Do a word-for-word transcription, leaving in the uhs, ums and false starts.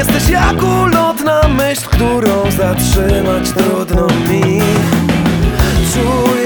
Jesteś jak ulotna myśl, którą zatrzymać trudno mi. Czuję